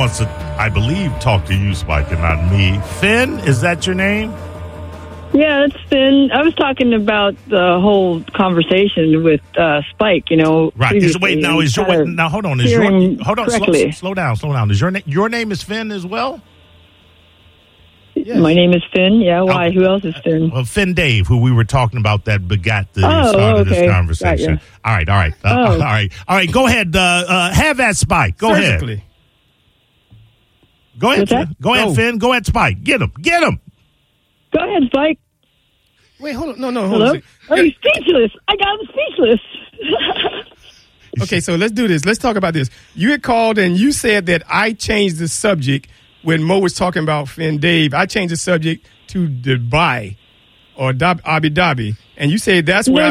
wants to, I believe, talk to you, Spike, and not me. Finn, is that your name? Yeah, it's Finn. I was talking about the whole conversation with Spike, Right. Wait, now hold on. Slow down. Is your name is Finn as well? Yes. My name is Finn. Yeah, why? Who else is Finn? Well, Finn Dave, who we were talking about that begat the start of this conversation. Gotcha. All right. Go ahead. Have that Spike. Go ahead. Go ahead, Finn. Go ahead, Finn. Go ahead, Spike. Get him. Go ahead, Spike. Wait, hold on. No, Hello? Oh, he's speechless. I got him speechless. Okay, so let's do this. Let's talk about this. You had called and you said that I changed the subject when Mo was talking about Finn Dave. I changed the subject to Dubai or Abu Dhabi, and you said that's where.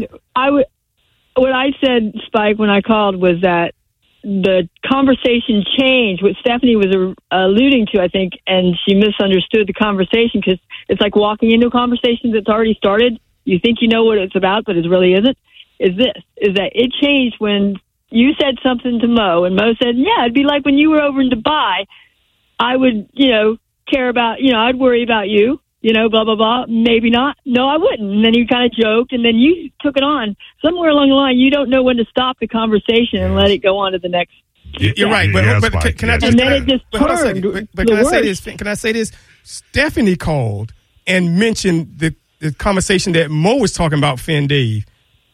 What I said, Spike, when I called was that the conversation changed. What Stephanie was alluding to, I think, and she misunderstood the conversation because it's like walking into a conversation that's already started. You think you know what it's about, but it really isn't. Is that it changed when you said something to Mo, and Mo said, yeah, it'd be like when you were over in Dubai. I would, care about, I'd worry about you, blah, blah, blah. Maybe not. No, I wouldn't. And then you kind of joked, and then you took it on. Somewhere along the line, you don't know when to stop the conversation and let it go on to the next. You're right, but can I just... And then it just turned. But can I say this? Can I say this? Stephanie called and mentioned the conversation that Mo was talking about Finn Dave.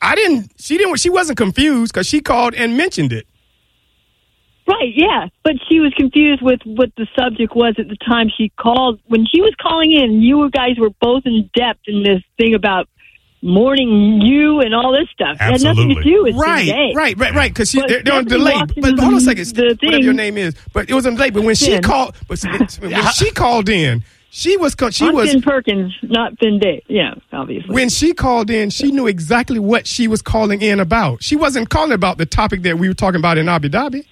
She wasn't confused because she called and mentioned it. Right, yeah, but she was confused with what the subject was at the time she called. When she was calling in, you guys were both in depth in this thing about mourning you and all this stuff. Absolutely. It had nothing to do with Right, because they're on delay. But hold on a second, whatever your name is. But it was on delay. But when she called, she called in, I'm Finn Perkins, not Finn Dave. Yeah, obviously. When she called in, she knew exactly what she was calling in about. She wasn't calling about the topic that we were talking about in Abu Dhabi.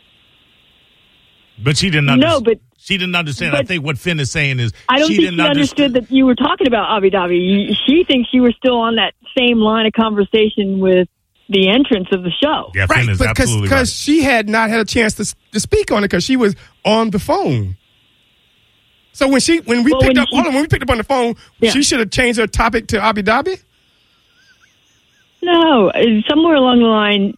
But she didn't understand. She didn't understand. I think what Finn is saying is I don't think she understood that you were talking about Abu Dhabi. She thinks you were still on that same line of conversation with the entrance of the show. Yeah, Finn is absolutely right. Because she had not had a chance to speak on it because she was on the phone. So when we picked up on the phone, she should have changed her topic to Abu Dhabi? No, somewhere along the line,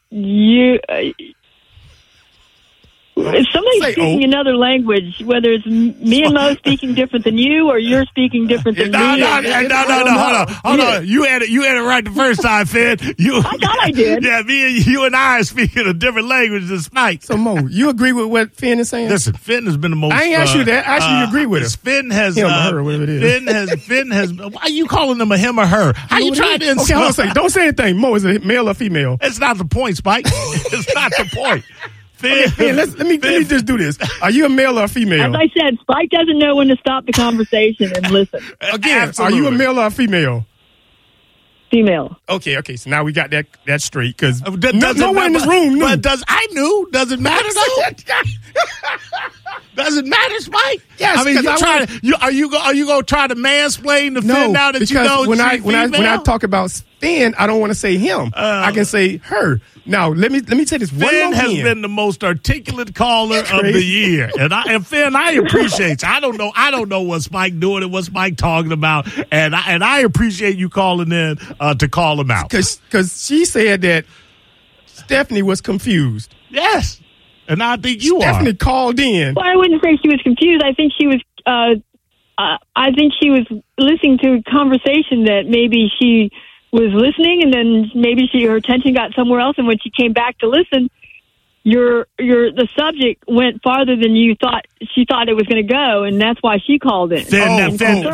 if somebody's speaking another language, whether it's me and Mo speaking different than you or you're speaking different than me. No, hold on. You had it right the first time, Finn. I thought I did. Yeah, you and I are speaking a different language than Spike. So, Mo, you agree with what Finn is saying? Listen, Finn has been the most... I ain't asked you that. I actually agree with it. Finn has... Him or her, whatever it is. Finn has... Why are you calling him a him or her? How you trying to insult... Okay, hold on a second. Don't say anything. Mo, is it male or female? It's not the point, Spike. It's not the point. Finn, let me just do this. Are you a male or a female? As I said, Spike doesn't know when to stop the conversation and listen. Again, absolutely. Are you a male or a female? Female. Okay. So now we got that straight because no one in this room knew. I knew. Does it matter though? Does it matter, Spike? Yes. I mean, are you going to try to mansplain to Finn now that you know when I talk about Finn, I don't want to say him. I can say her. Now let me say this. Finn has been the most articulate caller of the year, and Finn, I appreciate you. I don't know what Spike doing and what Spike talking about, and I appreciate you calling in to call him out because she said that Stephanie was confused. Yes. And I think Stephanie called in. Well, I wouldn't say she was confused. I think she was. I think she was listening to a conversation that maybe she was listening, and then maybe her attention got somewhere else. And when she came back to listen, the subject went farther than you thought. She thought it was going to go, and that's why she called in. Finn,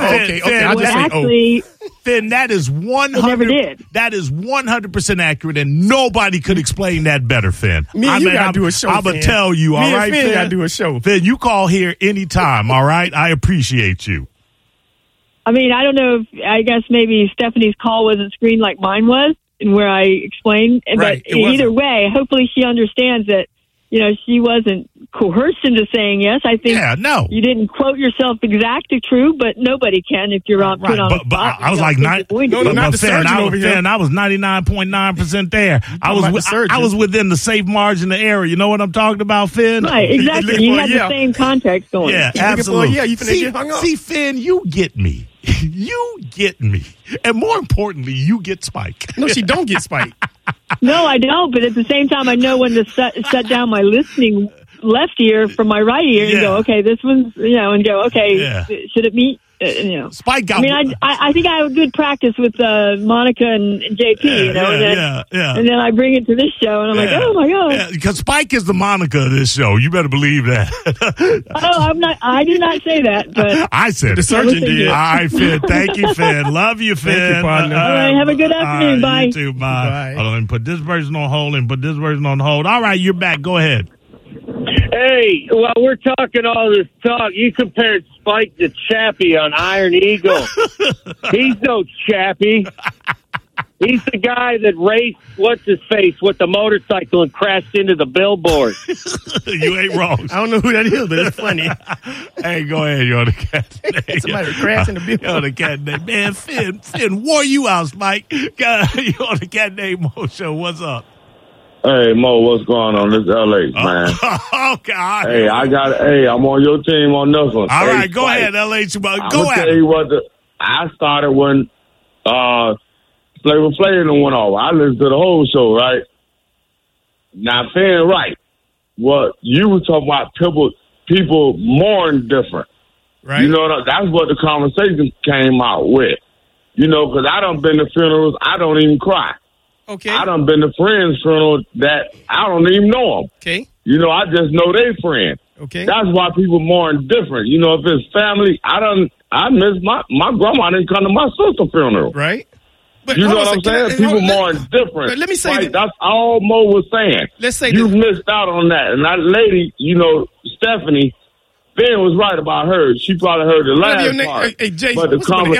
that is 100. Never did. That is 100% accurate, and nobody could explain that better, Finn. You gotta do a show. I'm gonna tell you, all right, Finn. Gotta do a show. Finn, you call here anytime. All right, I appreciate you. I mean, I don't know if I guess maybe Stephanie's call wasn't screened like mine was, and where I explained. Right, but either way, hopefully she understands that. she wasn't coerced into saying yes. I think you didn't quote yourself exactly true, but nobody can if you're on put on the spot. I was like, not the surgeon over here. I was 99.9% there. I was within the safe margin of error. You know what I'm talking about, Finn? Right, exactly. You had the same context going. Yeah, absolutely. You finna get hung up. See, Finn, you get me. You get me. And more importantly, you get Spike. No, she don't get Spike. No, I don't. But at the same time, I know when to shut down my listening left ear from my right ear and go, okay, this one's, and go, okay, should it meet? Spike got. I mean, I think I have a good practice with Monica and JP, and then I bring it to this show, and I'm like, oh my god, because Spike is the Monica of this show. You better believe that. I'm not. I did not say that, but I said the surgeon did. All right, Finn. Thank you, Finn. Love you, Finn. Thank you, partner. All right, have a good afternoon. Bye. You too. Bye. Hold on, let me put this person on hold and put this person on hold. All right, you're back. Go ahead. Hey, while we're talking all this talk, you compared Spike to Chappie on Iron Eagle. He's no Chappie. He's the guy that raced what's-his-face with the motorcycle and crashed into the billboard. You ain't wrong. I don't know who that is, but it's funny. Hey, go ahead. You're on the cat name. Somebody crashed in the billboard. You're on the cat name. Man, Finn wore you out, Spike. You're on the Cat Name Mo Show. What's up? Hey, Mo, what's going on? This is LH, man. Oh, God. Hey, I'm on your team on this one. All right, go ahead, LH. Go ahead. Tell you what, I started when Flavor Flav went off. I listened to the whole show, right? Now, Finn, right. What you were talking about, people mourn different. Right. You know, that's what the conversation came out with. You know, because I done been to funerals, I don't even cry. Okay. I done been to friends' funeral that I don't even know them. Okay. You know, I just know they friend. Okay. That's why people mourn different. You know, if it's family, I miss my grandma didn't come to my sister's funeral. Right. But you know what I'm saying? People mourn different. But let me say right? That's all Mo was saying. Let's say you missed out on that. And that lady, Stephanie, Ben was right about her. She probably heard the last part. Hey, Jason, but the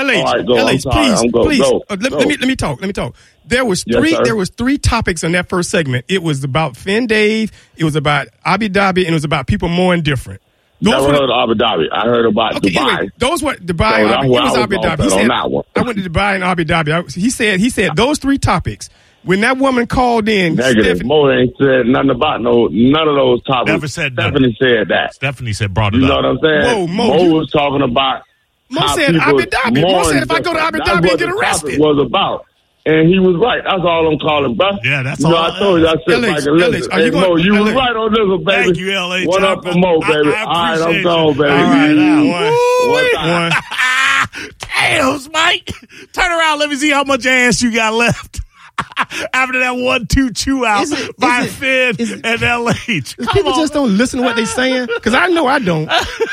LH, let me talk. There was three topics in that first segment. It was about Finn Dave, it was about Abu Dhabi, and it was about people mourning different. Never heard of Abu Dhabi. I heard about Dubai. Anyway, those were Dubai and Abu Dhabi. He said, I went to Dubai and Abu Dhabi. He said those three topics. When that woman called in, negative. Mo ain't said nothing about none of those topics. Never said Stephanie said that. Stephanie brought it up. You know what I'm saying? Mo was talking about. Mo said Abu Dhabi. Mo said if I go to Abu Dhabi and get arrested. That's what the topic was about. And he was right. That's all I'm calling, bro. Yeah, that's all. I told you. I said, LH, hey, Mo, you was right on this one, baby. Thank you, LH. What up for Mo, baby? All right, I'm gone, baby. All right, one. Damn, Mike. Turn around. Let me see how much ass you got left. After that 1-2 chew out by Finn and LH. People just don't listen to what they're saying? Because I know I don't.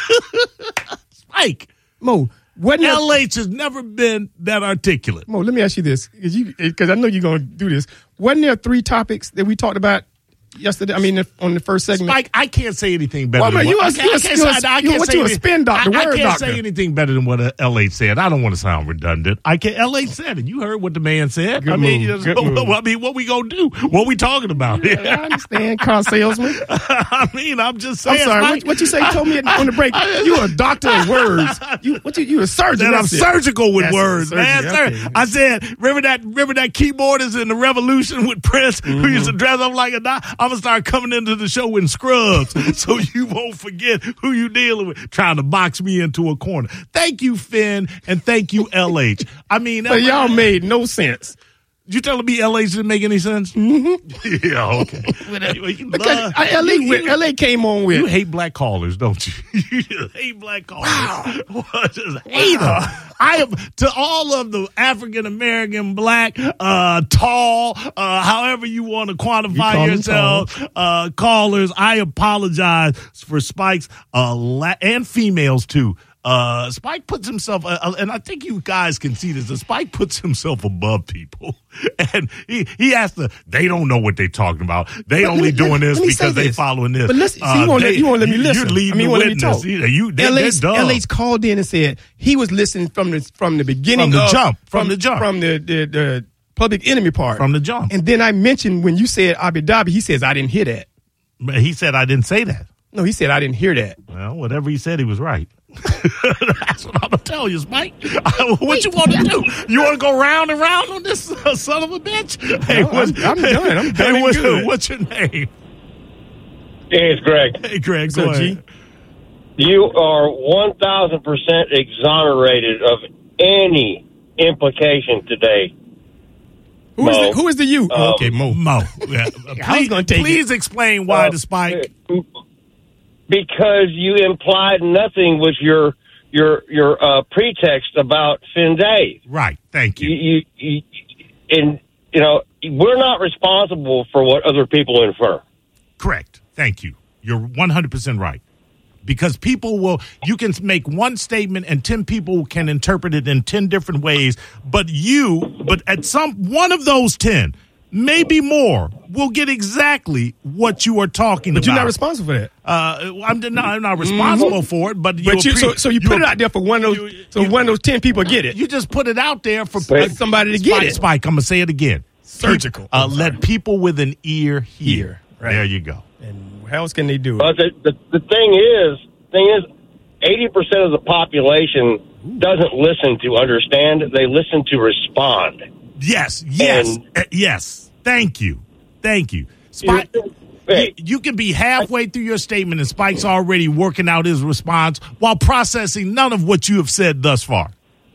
Spike. Mo. LH has never been that articulate. Mo, let me ask you this, because I know you're going to do this. Wasn't there three topics that we talked about yesterday? I mean, on the first segment. Spike, I can't say anything better than you a spin doctor, word doctor. I can't say anything better than what LH said. I don't want to sound redundant. LH said it. You heard what the man said. Good move. What we gonna do? What we talking about here? I understand, car salesman. I'm just saying. I'm sorry. What you say? You told me on the break. You a doctor of words. You a surgeon? I'm surgical with words, man. Okay. I said, remember that keyboardist in the Revolution with Prince who used to dress up like a doctor? I'm going to start coming into the show in scrubs so you won't forget who you dealing with, trying to box me into a corner. Thank you, Finn, and thank you, LH. I mean, so y'all made no sense. You telling me LH didn't make any sense? Mm-hmm. Yeah, okay. Because LA came on with. You hate black callers, don't you? You just hate black callers. Wow. Just hate them. I am, to all of the African American, black, tall, however you want to quantify yourself, callers, I apologize for Spike's, and females too. Spike puts himself, and I think you guys can see this, Spike puts himself above people. And he has to, they don't know what they're talking about. They only doing this because they following this. But listen, you won't let me listen. You won't let me talk. LH called in and said he was listening from the beginning. From the Public Enemy part. From the jump. And then I mentioned when you said Abu Dhabi, he says, I didn't hear that. He said I didn't say that. No, he said I didn't hear that. Well, whatever he said, he was right. That's what I'm going to tell you, Spike. What you want to do? You want to go round and round on this son of a bitch? Hey, No, I'm done. I'm done. Hey, Good. what's your name? Hey, it's Greg. Hey, Greg, So, go ahead. You are 1,000% exonerated of any implication today. Who is the you? Okay, Mo. Mo. Yeah. I was gonna take please explain why the Spike. Because you implied nothing was your pretext about Finn Dave. Right. Thank you. We're not responsible for what other people infer. Correct. Thank you. You're 100% right. Because you can make one statement and 10 people can interpret it in 10 different ways, but at one of those 10, maybe more, will get exactly what you are talking about. But you're not responsible for that. I'm not responsible for it, but you put it out there for one of those 10 people get it. You just put it out there for somebody to get it. Spike, I'm going to say it again. Surgical. Let people with an ear hear. Right. There you go. And how else can they do it? But the thing is, 80% of the population doesn't listen to understand. They listen to respond. Yes. Thank you. Spike, you can be halfway through your statement and Spike's already working out his response while processing none of what you have said thus far.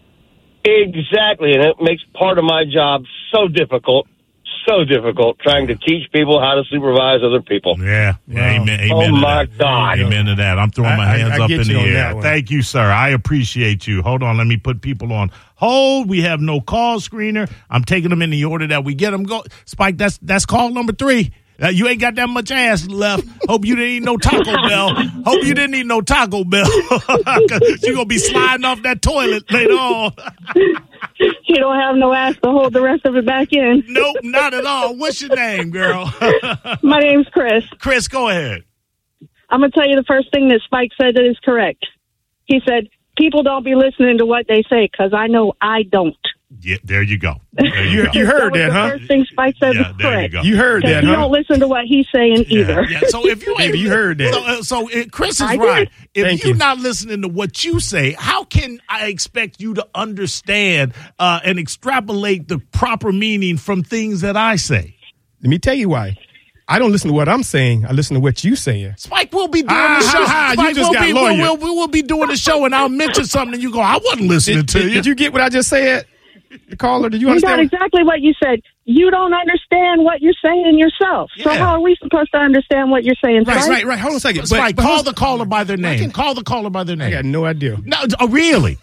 Exactly, and it makes part of my job so difficult trying to teach people how to supervise other people. Yeah. Amen. Oh, my God. Amen to that. I'm throwing my hands up in the air. One. Thank you, sir. I appreciate you. Hold on. Let me put people on hold. We have no call screener. I'm taking them in the order that we get them. Go, Spike, that's call number 3. You ain't got that much ass left. Hope you didn't eat no Taco Bell. Hope you didn't eat no Taco Bell. You're going to be sliding off that toilet later on. She don't have no ass to hold the rest of it back in. Nope, not at all. What's your name, girl? My name's Chris. Chris, go ahead. I'm going to tell you the first thing that Spike said that is correct. He said, people don't be listening to what they say because I know I don't. Yeah, there you go. You heard that, huh? The first thing Spike said was there correct. you go. You heard that, You huh? don't listen to what he's saying either. Yeah. So if you Baby, you heard that. So Chris is I right. did. If you're not listening to what you say, how can I expect you to understand and extrapolate the proper meaning from things that I say? Let me tell you why. I don't listen to what I'm saying. I listen to what you saying. Spike, we'll be doing the show. Spike, you just got lawyer. We'll be doing the show, and I'll mention something, and you go, I wasn't listening to you. Did you get what I just said? The caller, did you You got understand? exactly what you said. You don't understand what you're saying yourself. So Yeah. how are we supposed to understand what you're saying? Spike? Right. Hold on a second. Spike, call the caller by their name. Call the caller by their I name. got no idea. No, really?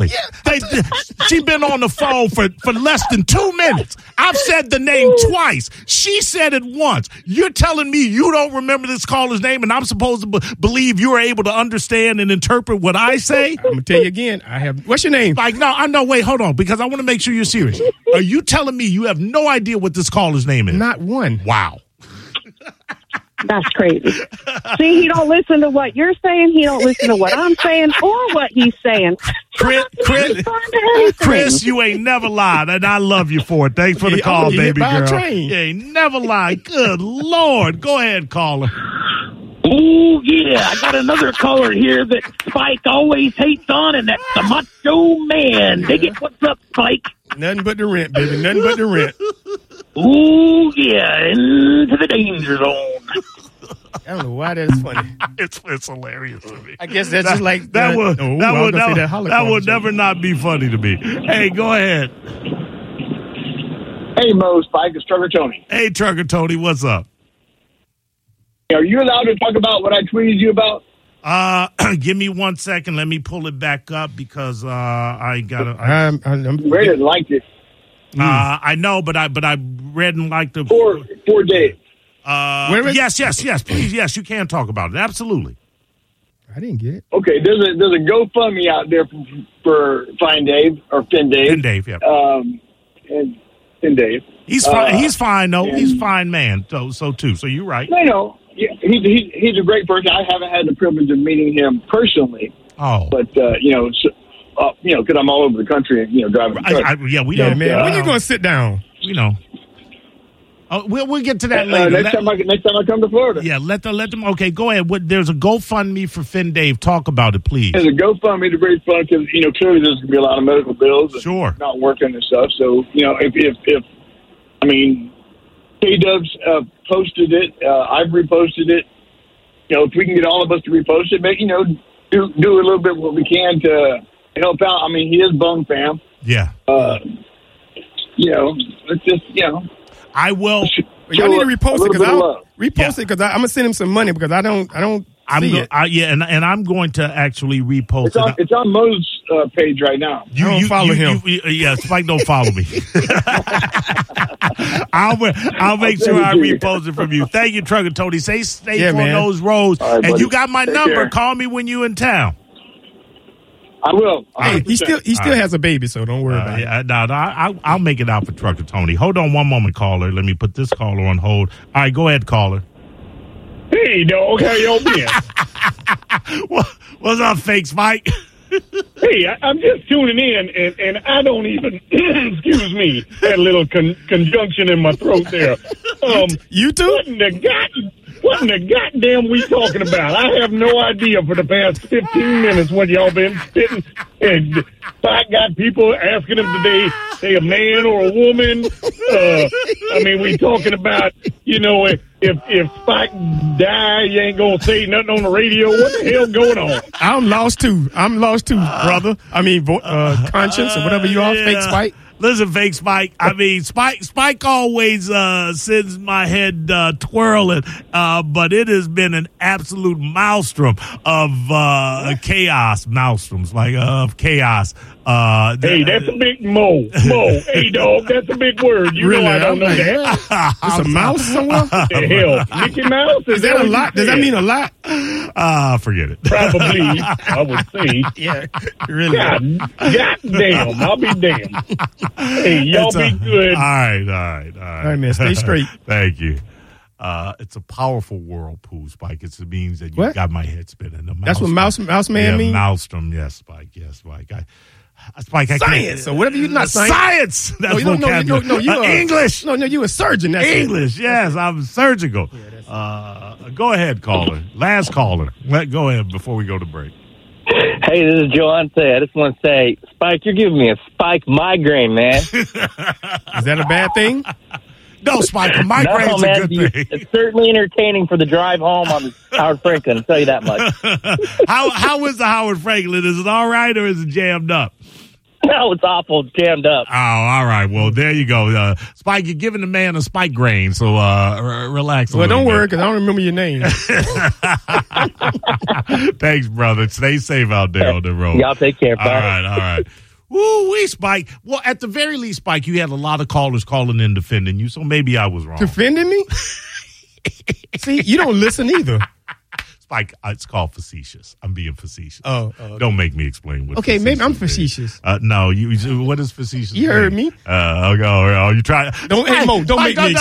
She been on the phone for less than 2 minutes. I've said the name twice. She said it once. You're telling me you don't remember this caller's name, and I'm supposed to believe you're able to understand and interpret what I say? I'm gonna tell you again. What's your name? Like, no, I know. Wait, hold on, because I want to make sure you're serious. Are you telling me you have no idea what this caller's name is? Not one. Wow. That's crazy. See, he don't listen to what you're saying. He don't listen to what I'm saying or what he's saying. Chris, you ain't never lied, and I love you for it. Thanks for the call, baby girl. Train. You ain't never lied. Good Lord. Go ahead, caller. Oh, yeah, I got another caller here that Spike always hates on, and that's the Macho Man. Dig it? What's up, Spike? Nothing but the rent, baby. Nothing but the rent. Oh, yeah, into the danger zone. I don't know why that's funny. It's hilarious to me. I guess that's just like that would joke. never not be funny to me. Hey, go ahead. Hey, Mo, Spike, it's Trucker Tony. Hey, Trucker Tony, what's up? Are you allowed to talk about what I tweeted you about? Give me 1 second. Let me pull it back up because I gotta. I'm Read it, liked it. I know, but I read and liked the 4 days. Yes, please, yes, you can talk about it. Absolutely. I didn't get it. Okay, there's a GoFundMe out there for Finn Dave. Finn Dave, yeah. And Finn Dave. He's fine. He's fine though. He's a fine man. So too. So you're right. I know. Yeah, he's a great person. I haven't had the privilege of meeting him personally. Oh, but because I'm all over the country and driving. we know. Man, when you gonna sit down? We know. We'll get to that later. Next time I come to Florida. Yeah, let them. Okay, go ahead. There's a GoFundMe for Finn Dave. Talk about it, please. There's a GoFundMe to raise funds because clearly there's going to be a lot of medical bills. And Sure. not working and stuff. So if K-Dubs posted it, I've reposted it. If we can get all of us to repost it, do a little bit what we can to help out. I mean, he is Bone Fam. Yeah. It's just I will. Y'all need to repost it because because I'm gonna send him some money because I don't see it. And I'm going to actually repost it. It's on Mo's page right now. You follow him. Yeah, Spike don't follow me. I'll make sure I repost it from you. Thank you, Trucker Tony. Stay safe on those roads. Right, and buddy. you got my number. Care. Call me when you in town. I will. Hey, he still has a baby, so don't worry about it. I'll make it out for Trucker Tony. Hold on one moment, caller. Let me put this caller on hold. All right, go ahead, caller. Hey, dog, how y'all been? What's up, fake Spike? Hey, I'm just tuning in, and I don't even, excuse me, had a little conjunction in my throat there. You too? What in the goddamn we talking about? I have no idea for the past 15 minutes what y'all been spitting. And Spike got people asking him today, they a man or a woman? We talking about, if Spike die, you ain't gonna say nothing on the radio. What the hell going on? I'm lost too, brother. Conscience or whatever you are, fake Spike. Listen, fake Spike. Spike always sends my head twirling, but it has been an absolute maelstrom of chaos. Maelstroms, of chaos. Hey, that's a big mo. Hey, dog, that's a big word. Really? I don't know that. It's a mouse somewhere? What the hell? Mickey Mouse? Is that a lot? Does that mean a lot? Forget it. Probably, I would say. Yeah, really. God damn, I'll be damned. Hey, y'all be good. All right. All right, man, stay straight. Thank you. It's a powerful whirlpool, Spike. It means that you got my head spinning. That's what mouse man means? Maelstrom, yes, Spike. Yes, Spike. Spike, science, or whatever you're not science. That's vocabulary. No, you English. No, you a surgeon. That's English. Yes, I'm surgical. Go ahead, caller. Last caller. Go ahead before we go to break. Hey, this is Joanne. I just want to say, Spike, you're giving me a Spike migraine, man. Is that a bad thing? No, Spike, a migraine's a good thing. It's certainly entertaining for the drive home on the Howard Franklin, I'll tell you that much. How is the Howard Franklin? Is it all right or is it jammed up? No, it's awful. It's jammed up. Oh, all right. Well, there you go. Spike, you're giving the man a spike grain, so relax a little bit. Well, don't worry, because I don't remember your name. Thanks, brother. Stay safe out there on the road. Y'all take care. Bye. All right. Woo-wee, Spike. Well, at the very least, Spike, you had a lot of callers calling in defending you, so maybe I was wrong. Defending me? See, you don't listen either. Spike, it's called facetious. I'm being facetious. Oh, okay. Don't make me explain what. Okay, maybe I'm facetious. No, what is facetious? You heard me. Okay, you try. Don't make me.